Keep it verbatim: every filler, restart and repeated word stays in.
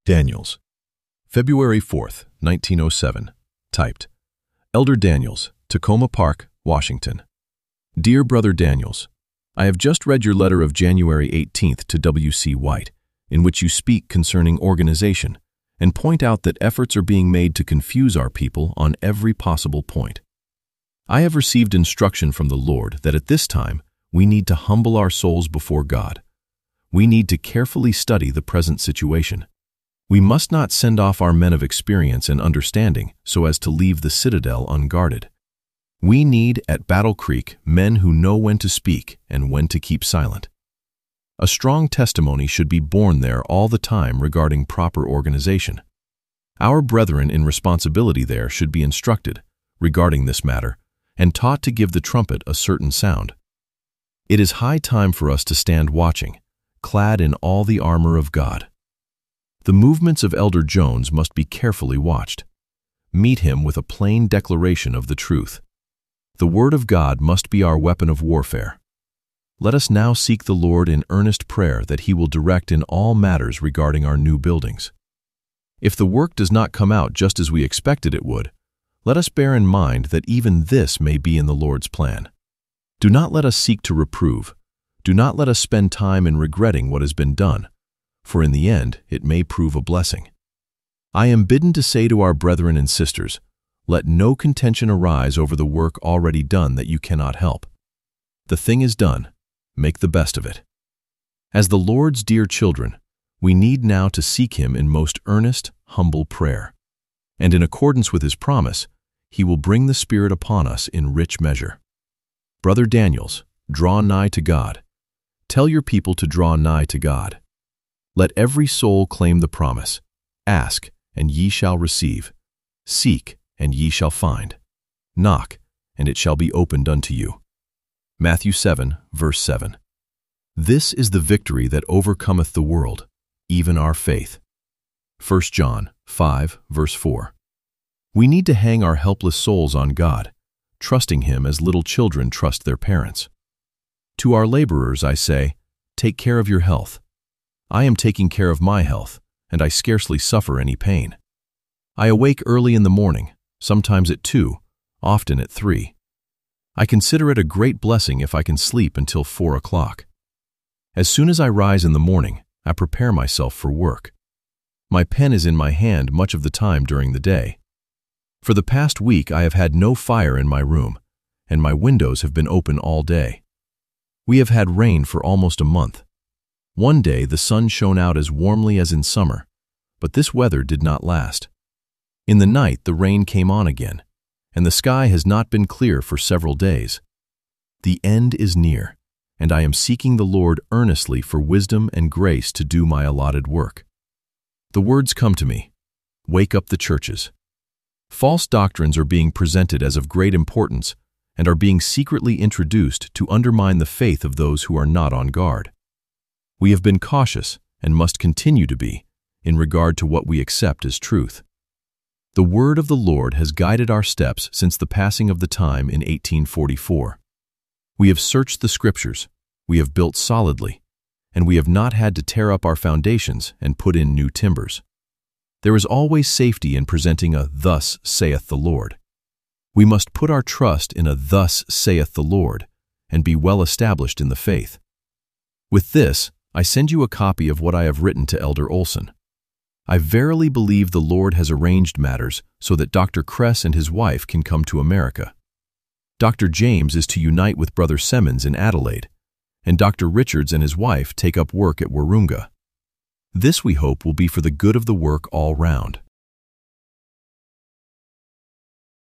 Daniels. February fourth, nineteen oh seven. Typed. Elder Daniels, Tacoma Park, Washington. Dear Brother Daniels, I have just read your letter of January eighteenth to W C White, in which you speak concerning organization and point out that efforts are being made to confuse our people on every possible point. I have received instruction from the Lord that at this time we need to humble our souls before God. We need to carefully study the present situation. We must not send off our men of experience and understanding so as to leave the citadel unguarded. We need, at Battle Creek, men who know when to speak and when to keep silent. A strong testimony should be borne there all the time regarding proper organization. Our brethren in responsibility there should be instructed regarding this matter and taught to give the trumpet a certain sound. It is high time for us to stand watching, clad in all the armor of God. The movements of Elder Jones must be carefully watched. Meet him with a plain declaration of the truth. The Word of God must be our weapon of warfare. Let us now seek the Lord in earnest prayer that He will direct in all matters regarding our new buildings. If the work does not come out just as we expected it would, let us bear in mind that even this may be in the Lord's plan. Do not let us seek to reprove. Do not let us spend time in regretting what has been done, for in the end it may prove a blessing. I am bidden to say to our brethren and sisters, let no contention arise over the work already done that you cannot help. The thing is done. Make the best of it. As the Lord's dear children, we need now to seek Him in most earnest, humble prayer. And in accordance with His promise, He will bring the Spirit upon us in rich measure. Brother Daniels, draw nigh to God. Tell your people to draw nigh to God. Let every soul claim the promise. Ask, and ye shall receive. Seek, and ye shall find. Knock, and it shall be opened unto you. Matthew seven, verse seven. This is the victory that overcometh the world, even our faith. First John five, verse four. We need to hang our helpless souls on God, trusting Him as little children trust their parents. To our laborers I say, take care of your health. I am taking care of my health, and I scarcely suffer any pain. I awake early in the morning, sometimes at two, often at three. I consider it a great blessing if I can sleep until four o'clock. As soon as I rise in the morning, I prepare myself for work. My pen is in my hand much of the time during the day. For the past week I have had no fire in my room, and my windows have been open all day. We have had rain for almost a month. One day the sun shone out as warmly as in summer, but this weather did not last. In the night the rain came on again, and the sky has not been clear for several days. The end is near, and I am seeking the Lord earnestly for wisdom and grace to do my allotted work. The words come to me, wake up the churches. False doctrines are being presented as of great importance and are being secretly introduced to undermine the faith of those who are not on guard. We have been cautious and must continue to be in regard to what we accept as truth. The word of the Lord has guided our steps since the passing of the time in eighteen forty-four. We have searched the Scriptures, we have built solidly, and we have not had to tear up our foundations and put in new timbers. There is always safety in presenting a "Thus saith the Lord." We must put our trust in a "Thus saith the Lord" and be well established in the faith. With this, I send you a copy of what I have written to Elder Olson. I verily believe the Lord has arranged matters so that Doctor Kress and his wife can come to America. Doctor James is to unite with Brother Semmons in Adelaide, and Doctor Richards and his wife take up work at Warunga. This, we hope, will be for the good of the work all round.